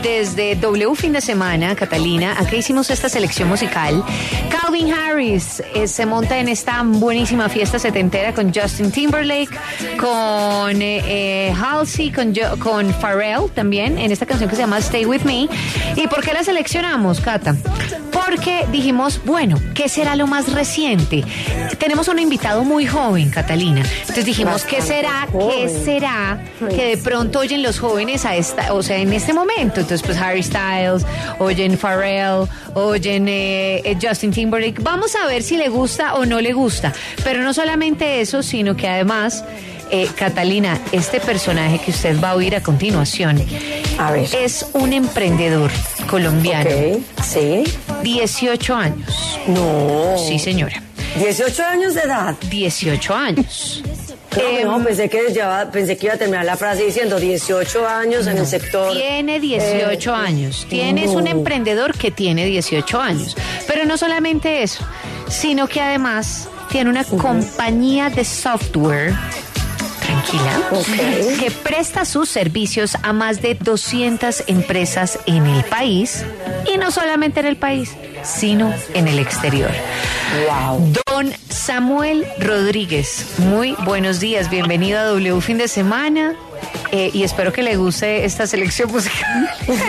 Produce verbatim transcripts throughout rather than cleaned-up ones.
Desde W Fin de Semana, Catalina, acá hicimos esta selección musical. Calvin Harris eh, se monta en esta buenísima fiesta setentera con Justin Timberlake, con eh, eh, Halsey, con, con Pharrell también, en esta canción que se llama Stay With Me. ¿Y por qué la seleccionamos, Cata? Porque dijimos, bueno, ¿qué será lo más reciente? Tenemos un invitado muy joven, Catalina. Entonces dijimos, ¿qué será, qué será que de pronto oyen los jóvenes a esta, o sea, en este momento? Entonces, pues Harry Styles, oyen Pharrell, oyen eh, eh, Justin Timberlake. Vamos a ver si le gusta o no le gusta. Pero no solamente eso, sino que además, eh, Catalina, este personaje que usted va a oír a continuación, a ver, es un emprendedor colombiano. Okay, sí. dieciocho años. No. Sí, señora. dieciocho años de edad. dieciocho años. No, eh, no, pensé que, llevaba, pensé que iba a terminar la frase diciendo dieciocho años en no, el sector. Tiene dieciocho eh, años. Tiene, no. Es un emprendedor que tiene dieciocho años. Pero no solamente eso, sino que además tiene una uh-huh. compañía de software. Tranquila, okay. que presta sus servicios a más de doscientas empresas en el país, y no solamente en el país, sino en el exterior. Wow. Don Samuel Rodríguez, muy buenos días, bienvenido a W Fin de Semana. Eh, y espero que le guste esta selección musical.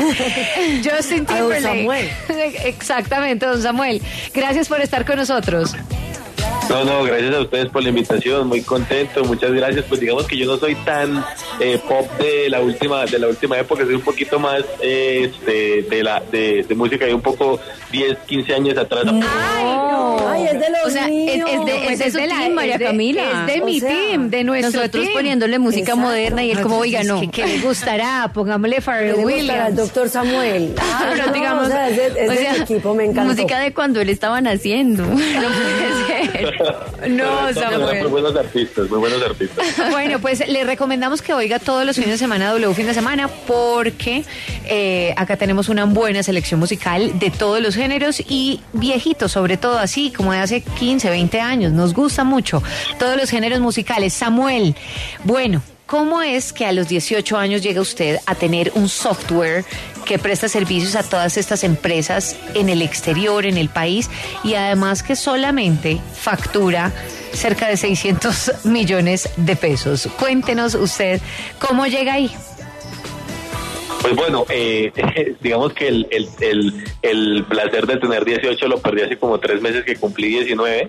Justin Timberlake. A don Samuel. Exactamente, don Samuel. Gracias por estar con nosotros. No, no, gracias a ustedes por la invitación, muy contento, muchas gracias. Pues digamos que yo no soy tan eh, pop de la última de la última época, soy un poquito más eh, este, de la de, de música de un poco diez, quince años atrás. Ay, no. Ay, es de los o sea, míos. Es, es de, Pues es es de de la, team, María es de, Camila. Es de O mi sea, team, de nuestro nosotros team. poniéndole música Exacto. moderna y él como, oiga, no. ¿Qué, qué le gustará? Pongámosle Pharrell Le Williams. gustará el doctor Samuel. Ah, Pero no, digamos, o sea, es de, es o de sea, mi equipo, me encantó. música de cuando él estaba naciendo. No puede ser. No, Son muy Samuel. buenos artistas, muy buenos artistas. Bueno, pues le recomendamos que oiga todos los fines de semana W Fin de Semana, porque eh, acá tenemos una buena selección musical de todos los géneros y viejitos, sobre todo así como de hace quince, veinte años. Nos gusta mucho todos los géneros musicales. Samuel, bueno, ¿cómo es que a los dieciocho años llega usted a tener un software que presta servicios a todas estas empresas en el exterior, en el país, y además que solamente factura cerca de seiscientos millones de pesos? Cuéntenos usted cómo llega ahí. Pues bueno, eh, digamos que el, el, el, el placer de tener dieciocho lo perdí hace como tres meses que cumplí diecinueve.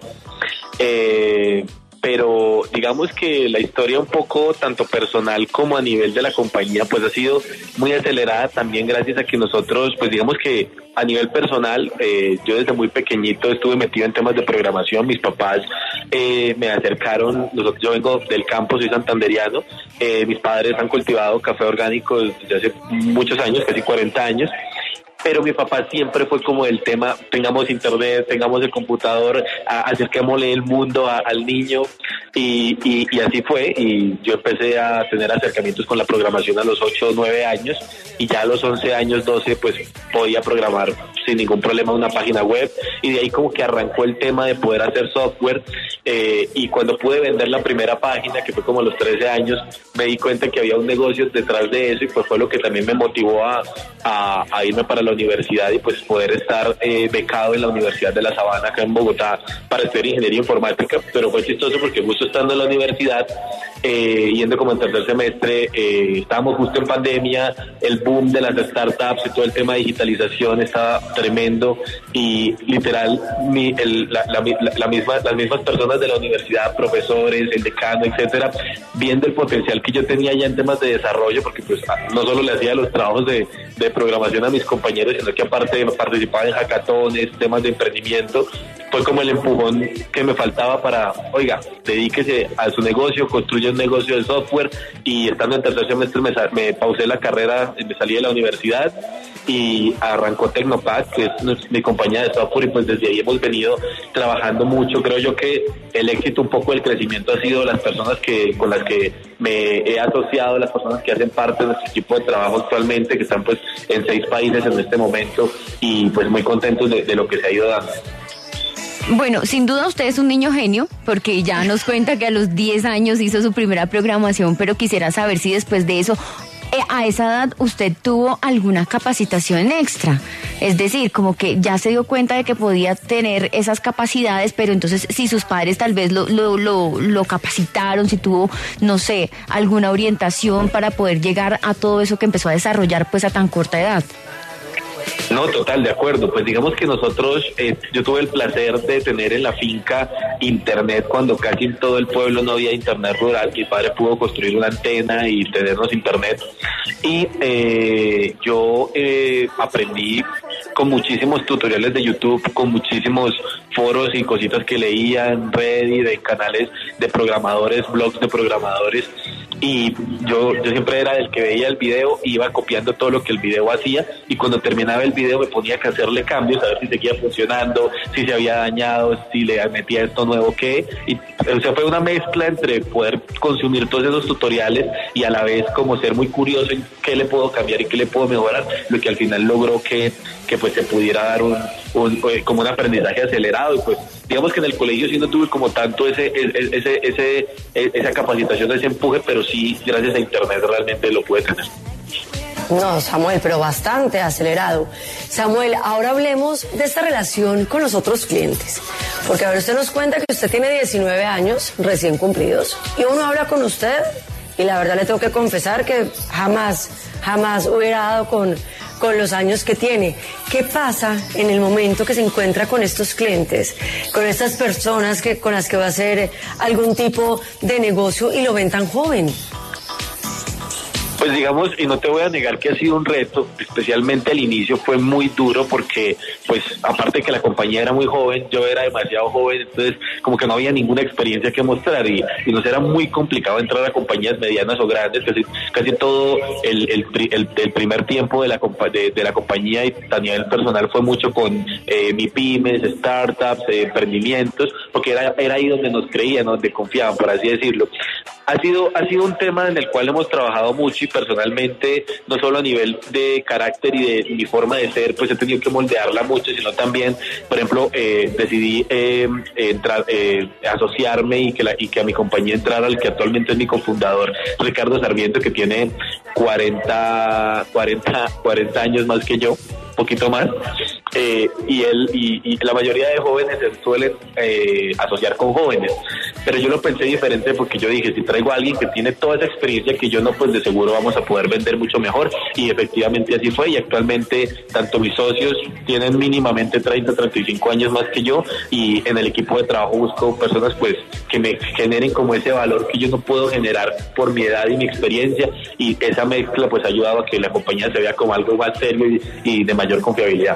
Eh, pero digamos que la historia un poco tanto personal como a nivel de la compañía pues ha sido muy acelerada también gracias a que nosotros pues digamos que a nivel personal eh, yo desde muy pequeñito estuve metido en temas de programación. Mis papás eh, me acercaron, nosotros, yo vengo del campo, soy santanderiano, eh, mis padres han cultivado café orgánico desde hace muchos años, casi cuarenta años. Pero mi papá siempre fue como el tema, tengamos internet, tengamos el computador, a, acerquémosle el mundo a, al niño, y, y, y así fue, y yo empecé a tener acercamientos con la programación a los ocho o nueve años, y ya a los once años, doce, pues podía programar sin ningún problema una página web, y de ahí como que arrancó el tema de poder hacer software, eh, y cuando pude vender la primera página, que fue como a los trece años, me di cuenta que había un negocio detrás de eso, y pues fue lo que también me motivó a, a, a irme para la universidad y pues poder estar eh, becado en la Universidad de La Sabana acá en Bogotá para estudiar ingeniería informática. Pero fue chistoso porque justo estando en la universidad, eh, yendo como en tercer semestre, eh, estábamos justo en pandemia, el boom de las startups y todo el tema de digitalización estaba tremendo, y literal mi, el, la, la, la, la misma, las mismas personas de la universidad, profesores, el decano, etcétera, viendo el potencial que yo tenía ya en temas de desarrollo, porque pues no solo le hacía los trabajos de, de programación a mis compañeros, sino que aparte participaba en hackatones, temas de emprendimiento. Fue como el empujón que me faltaba para, oiga, dedíquese a su negocio, construya un negocio de software, y estando en tercer semestre me, me pausé la carrera, me salí de la universidad y arrancó Tecnopac, que es mi compañía de software, y pues desde ahí hemos venido trabajando mucho. Creo yo que el éxito, un poco el crecimiento ha sido las personas que con las que me he asociado, las personas que hacen parte de nuestro equipo de trabajo actualmente, que están pues en seis países en este momento, y pues muy contentos de, de lo que se ha ido dando. Bueno, sin duda usted es un niño genio, porque ya nos cuenta que a los diez años hizo su primera programación, pero quisiera saber si después de eso Eh, a esa edad usted tuvo alguna capacitación extra, es decir, como que ya se dio cuenta de que podía tener esas capacidades, pero entonces si sus padres tal vez lo, lo, lo, lo capacitaron, si tuvo, no sé, alguna orientación para poder llegar a todo eso que empezó a desarrollar pues a tan corta edad. No, total, de acuerdo. Pues digamos que nosotros, eh, yo tuve el placer de tener en la finca internet cuando casi en todo el pueblo no había internet rural. Mi padre pudo construir una antena y tenernos internet. Y eh, yo eh, aprendí con muchísimos tutoriales de YouTube, con muchísimos foros y cositas que leía en Reddit, en canales de programadores, blogs de programadores. Y yo, yo siempre era el que veía el video, iba copiando todo lo que el video hacía, y cuando terminaba el video me ponía que hacerle cambios, a ver si seguía funcionando, si se había dañado, si le metía esto nuevo que, y o sea, fue una mezcla entre poder consumir todos esos tutoriales y a la vez como ser muy curioso en qué le puedo cambiar y qué le puedo mejorar, lo que al final logró que, que pues se pudiera dar un, un como un aprendizaje acelerado. Y pues digamos que en el colegio sí no tuve como tanto ese, ese, ese, esa capacitación, ese empuje, pero sí gracias a internet realmente lo pude tener. No, Samuel, pero bastante acelerado. Samuel, ahora hablemos de esta relación con los otros clientes. Porque a ver, usted nos cuenta que usted tiene diecinueve años recién cumplidos y uno habla con usted y la verdad le tengo que confesar que jamás, jamás hubiera dado con, con los años que tiene. ¿Qué pasa en el momento que se encuentra con estos clientes, con estas personas que, con las que va a hacer algún tipo de negocio y lo ven tan joven? Pues digamos, y no te voy a negar que ha sido un reto, especialmente al inicio fue muy duro porque, pues, aparte de que la compañía era muy joven, yo era demasiado joven, entonces como que no había ninguna experiencia que mostrar y, y nos era muy complicado entrar a compañías medianas o grandes, casi, casi todo el, el, el, el primer tiempo de la, de, de la compañía y a nivel personal fue mucho con eh, MIPYMES, startups, eh, emprendimientos, porque era, era ahí donde nos creían, donde confiaban, por así decirlo. Ha sido, ha sido un tema en el cual hemos trabajado mucho y personalmente, no solo a nivel de carácter y de mi forma de ser, pues he tenido que moldearla mucho, sino también, por ejemplo, eh, decidí eh, entrar, eh, asociarme y que, la, y que a mi compañía entrara el que actualmente es mi cofundador, Ricardo Sarmiento, que tiene cuarenta, cuarenta, cuarenta años más que yo, poquito más, eh, y él y, y la mayoría de jóvenes se suelen eh, asociar con jóvenes, pero yo lo pensé diferente porque yo dije, si traigo a alguien que tiene toda esa experiencia que yo no, pues de seguro vamos a poder vender mucho mejor, y efectivamente así fue, y actualmente tanto mis socios tienen mínimamente treinta, treinta y cinco años más que yo, y en el equipo de trabajo busco personas pues que me generen como ese valor que yo no puedo generar por mi edad y mi experiencia, y esa mezcla pues ha ayudado a que la compañía se vea como algo más serio y, y de mayor confiabilidad.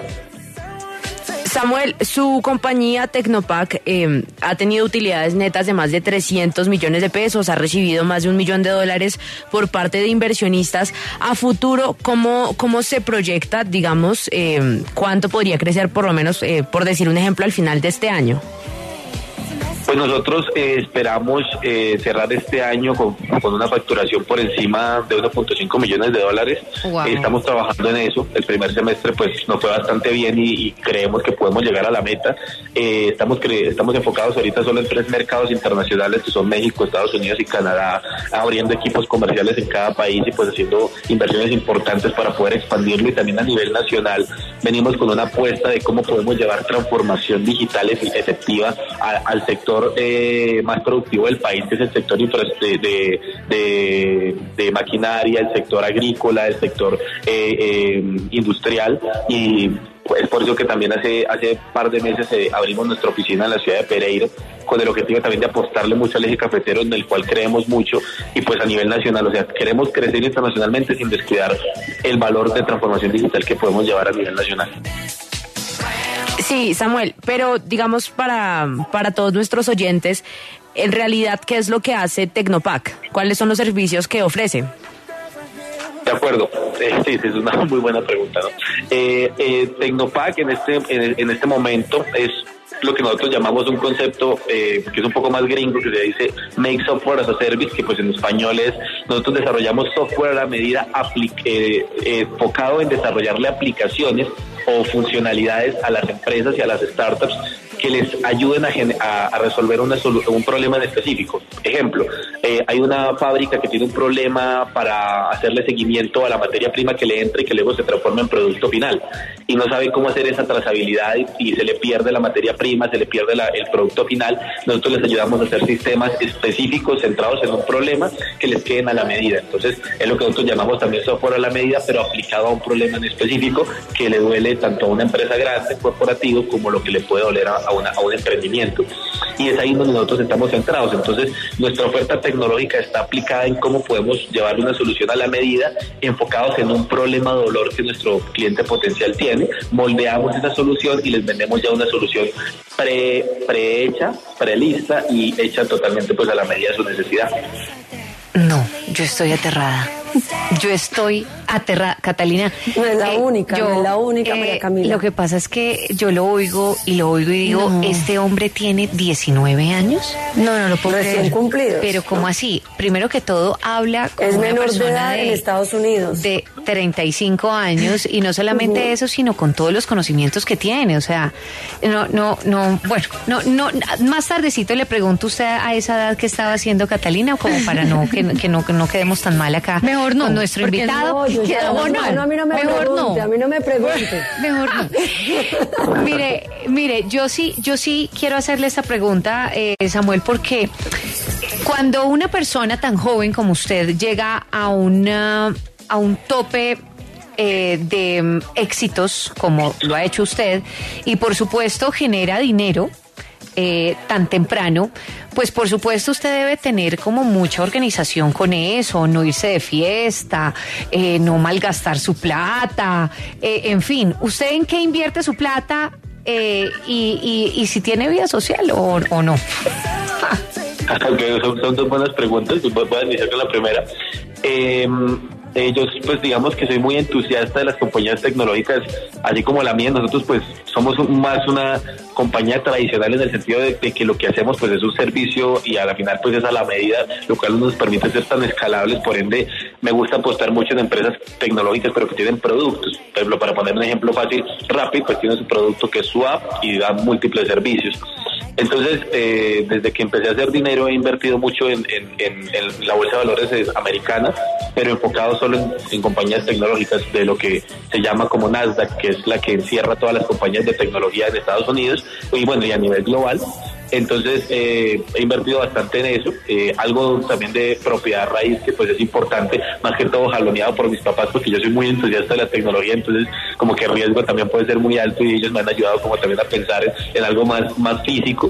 Samuel, su compañía Tecnopac eh, ha tenido utilidades netas de más de trescientos millones de pesos, ha recibido más de un millón de dólares por parte de inversionistas. A futuro, ¿cómo, cómo se proyecta, digamos, eh, cuánto podría crecer, por lo menos, eh, por decir un ejemplo, al final de este año? Pues nosotros eh, esperamos eh, cerrar este año con, con una facturación por encima de uno punto cinco millones de dólares. Wow. Eh, estamos trabajando en eso. El primer semestre pues nos fue bastante bien y, y creemos que podemos llegar a la meta. Eh, estamos cre estamos enfocados ahorita solo en tres mercados internacionales, que son México, Estados Unidos y Canadá, abriendo equipos comerciales en cada país y pues haciendo inversiones importantes para poder expandirlo. Y también a nivel nacional venimos con una apuesta de cómo podemos llevar transformación digital efectiva a, al sector Eh, más productivo del país, que es el sector de, de, de, de maquinaria, el sector agrícola, el sector eh, eh, industrial, y es por eso que también hace hace par de meses eh, abrimos nuestra oficina en la ciudad de Pereira, con el objetivo también de apostarle mucho al eje cafetero, en el cual creemos mucho, y pues a nivel nacional, o sea, queremos crecer internacionalmente sin descuidar el valor de transformación digital que podemos llevar a nivel nacional. Sí, Samuel, pero digamos para, para todos nuestros oyentes, en realidad, ¿qué es lo que hace Tecnopac? ¿Cuáles son los servicios que ofrece? De acuerdo, eh, sí, sí, es una muy buena pregunta, ¿no? Eh, eh, Tecnopac en este, en, en este momento es lo que nosotros llamamos un concepto eh, que es un poco más gringo, que se dice Make Software as a Service, que pues en español es, nosotros desarrollamos software a la medida eh, eh, enfocado en desarrollarle aplicaciones o funcionalidades a las empresas y a las startups que les ayuden a, a, a resolver una un problema en específico. Ejemplo, eh, hay una fábrica que tiene un problema para hacerle seguimiento a la materia prima que le entra y que luego se transforma en producto final, y no sabe cómo hacer esa trazabilidad y, y se le pierde la materia prima, se le pierde la, el producto final. Nosotros les ayudamos a hacer sistemas específicos centrados en un problema que les queden a la medida. Entonces es lo que nosotros llamamos también software a la medida, pero aplicado a un problema en específico que le duele tanto a una empresa grande, corporativo, como lo que le puede doler a, a, una, a un emprendimiento. Y es ahí donde nosotros estamos centrados. Entonces nuestra oferta tecnológica está aplicada en cómo podemos llevar una solución a la medida, enfocados en un problema o dolor que nuestro cliente potencial tiene. Moldeamos esa solución y les vendemos ya una solución pre prehecha, prelista y hecha totalmente pues a la medida de su necesidad. No, yo estoy aterrada. Yo estoy aterrada, Catalina. No es la eh, única, yo, no es la única, eh, María Camila. Lo que pasa es que yo lo oigo y lo oigo y digo, No. ¿este hombre tiene diecinueve años? No, no lo puedo Recién creer. cumplidos. Pero ¿cómo ¿no? así? Primero que todo, habla como Es una menor de persona edad de, en Estados Unidos. de treinta y cinco años, y no solamente Uh-huh. eso, sino con todos los conocimientos que tiene. O sea, no, no, no, bueno, no, no, más tardecito le pregunto a usted a esa edad que estaba haciendo Catalina, como para no que, que no que no quedemos tan mal acá. Mejor no, con nuestro porque invitado. No, yo ya- O no, no, a mí no me mejor pregunte, no. a mí no me pregunte. Mejor no. Mire, mire, yo sí, yo sí quiero hacerle esta pregunta, eh, Samuel, porque cuando una persona tan joven como usted llega a una, a un tope eh, de mm, éxitos, como lo ha hecho usted, y por supuesto genera dinero, Eh, tan temprano, pues por supuesto usted debe tener como mucha organización con eso, no irse de fiesta, eh, no malgastar su plata, eh, en fin, ¿usted en qué invierte su plata eh, y, y, y si tiene vida social o, o no? Okay, son, son dos buenas preguntas. Voy a iniciar con la primera. Eh, eh, yo pues digamos que soy muy entusiasta de las compañías tecnológicas, así como la mía. Nosotros pues somos un, más una compañía tradicional en el sentido de, de que lo que hacemos pues es un servicio y a la final pues es a la medida, lo cual nos permite ser tan escalables. Por ende me gusta apostar mucho en empresas tecnológicas pero que tienen productos. Por ejemplo, para poner un ejemplo fácil, Rappi pues tiene su producto que es su app y da múltiples servicios. Entonces, eh, desde que empecé a hacer dinero he invertido mucho en, en, en, en la bolsa de valores americana, pero enfocado solo en, en compañías tecnológicas de lo que se llama como Nasdaq, que es la que encierra todas las compañías de tecnología de Estados Unidos y bueno, y a nivel global. Entonces eh, he invertido bastante en eso, eh, algo también de propiedad raíz que pues es importante, más que todo jaloneado por mis papás porque yo soy muy entusiasta de la tecnología, entonces como que el riesgo también puede ser muy alto y ellos me han ayudado como también a pensar en, en algo más, más físico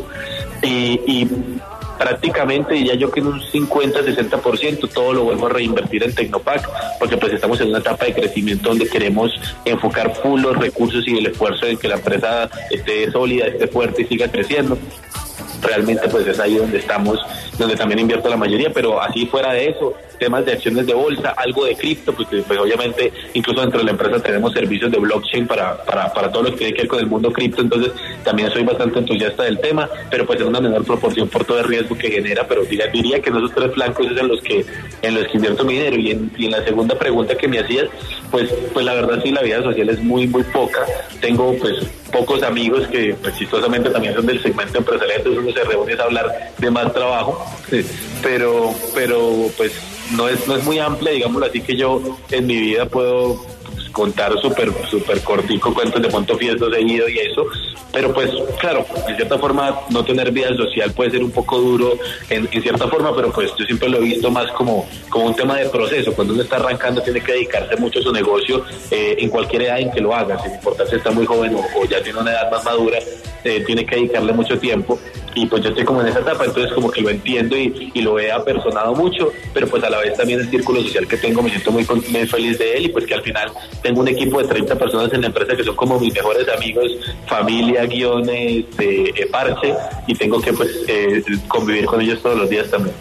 y, y prácticamente diría yo que en un cincuenta a sesenta por ciento todo lo vuelvo a reinvertir en Tecnopac, porque pues estamos en una etapa de crecimiento donde queremos enfocar full los recursos y el esfuerzo en que la empresa esté sólida, esté fuerte y siga creciendo. Realmente pues es ahí donde estamos, donde también invierto la mayoría, pero así fuera de eso, temas de acciones de bolsa, algo de cripto, porque pues obviamente incluso dentro de la empresa tenemos servicios de blockchain para, para, para todo lo que tiene que ver con el mundo cripto, entonces también soy bastante entusiasta del tema, pero pues en una menor proporción por todo el riesgo que genera, pero diría, diría que en esos tres flancos es en los que en los que invierto mi dinero. Y en, y en la segunda pregunta que me hacías, pues, pues la verdad sí, la vida social es muy, muy poca, tengo pues pocos amigos que pues chistosamente también son del segmento empresarial, entonces uno se reúne a hablar de más trabajo, sí, pero, pero pues no es, no es muy amplia, digámoslo así, que yo en mi vida puedo pues, contar súper, súper cortico cuentos de cuántos fiestas he ido y eso, pero pues claro, en cierta forma no tener vida social puede ser un poco duro en, en cierta forma, pero pues yo siempre lo he visto más como, como un tema de proceso. Cuando uno está arrancando tiene que dedicarse mucho a su negocio, eh, en cualquier edad en que lo haga, sin importar si está muy joven o, o ya tiene una edad más madura, eh, tiene que dedicarle mucho tiempo. Y pues yo estoy como en esa etapa, entonces como que lo entiendo y, y lo he apersonado mucho, pero pues a la vez también el círculo social que tengo me siento muy, muy feliz de él, y pues que al final tengo un equipo de treinta personas en la empresa que son como mis mejores amigos, familia, guiones, eh, eh, parche, y tengo que pues eh, convivir con ellos todos los días también.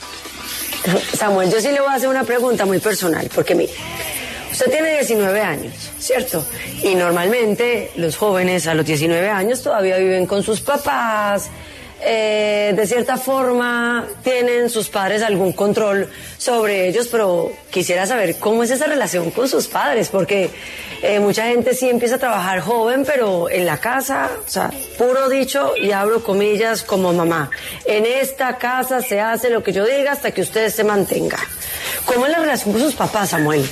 Samuel, yo sí le voy a hacer una pregunta muy personal, porque mire, usted tiene diecinueve años, ¿cierto? Y normalmente los jóvenes a los diecinueve años todavía viven con sus papás, eh, de cierta forma tienen sus padres algún control sobre ellos, pero quisiera saber cómo es esa relación con sus padres, porque eh, mucha gente sí empieza a trabajar joven, pero en la casa, o sea, puro dicho, y abro comillas como mamá, en esta casa se hace lo que yo diga hasta que usted se mantenga. ¿Cómo es la relación con sus papás, Samuel?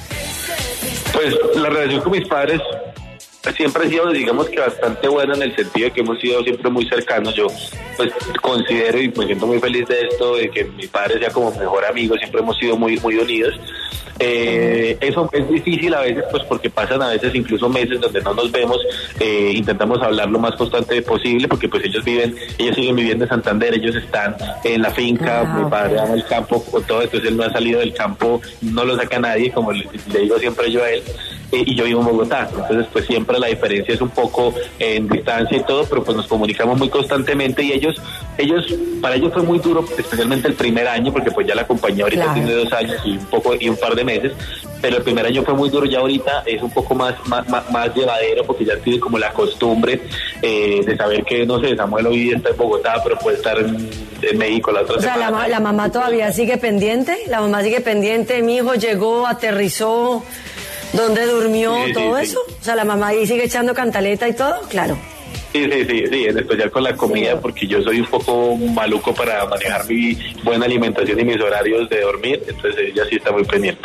Pues la relación con mis padres siempre ha sido, digamos que bastante buena, en el sentido de que hemos sido siempre muy cercanos. Yo pues considero y me siento muy feliz de esto, de que mi padre sea como mejor amigo, siempre hemos sido muy muy unidos. Eh, eso es difícil a veces, pues porque pasan a veces incluso meses donde no nos vemos. Eh, intentamos hablar lo más constante posible, porque pues ellos viven, ellos siguen viviendo en Santander, ellos están en la finca, ah, mi padre ama el campo con todo, entonces él no ha salido del campo, no lo saca nadie, como le, le digo siempre yo a él. Eh, y yo vivo en Bogotá, entonces pues siempre la diferencia es un poco eh, en distancia y todo, pero pues nos comunicamos muy constantemente, y ellos, ellos, para ellos fue muy duro, especialmente el primer año, porque pues ya la compañía ahorita claro. tiene dos años y un poco y un par de meses, pero el primer año fue muy duro, ya ahorita es un poco más, más, más, más llevadero, porque ya tiene como la costumbre eh, de saber que, no sé, Samuel hoy está en Bogotá, pero puede estar en, en México la otra o semana. O sea, la, la mamá todavía sigue pendiente, la mamá sigue pendiente, mi hijo llegó, aterrizó, ¿dónde durmió? Sí, todo sí, eso. Sí. O sea, la mamá ahí sigue echando cantaleta y todo, claro. Sí, sí, sí, sí, en especial con la comida, sí. porque yo soy un poco maluco para manejar mi buena alimentación y mis horarios de dormir, entonces ella sí está muy pendiente.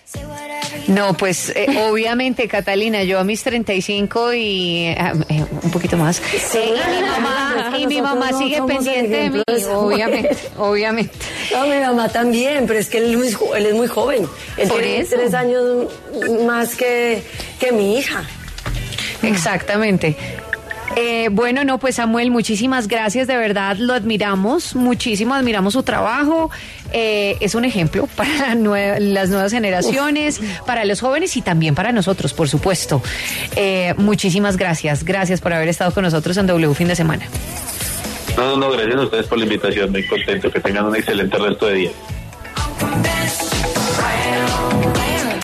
No, pues eh, obviamente, Catalina, yo a mis treinta y cinco y eh, eh, un poquito más, sí, eh, y mi mamá, y mi mamá no sigue pendiente de mí, obviamente, obviamente. No, mi mamá también, pero es que él es muy, él es muy joven, él Por tiene eso. tres años más que, que mi hija. Exactamente. Eh, bueno, no, pues Samuel, muchísimas gracias, de verdad, lo admiramos muchísimo, admiramos su trabajo, eh, es un ejemplo para nue- las nuevas generaciones, para los jóvenes y también para nosotros, por supuesto. Eh, muchísimas gracias, gracias por haber estado con nosotros en W Fin de Semana. No, no, no, gracias a ustedes por la invitación, muy contento, que tengan un excelente resto de día.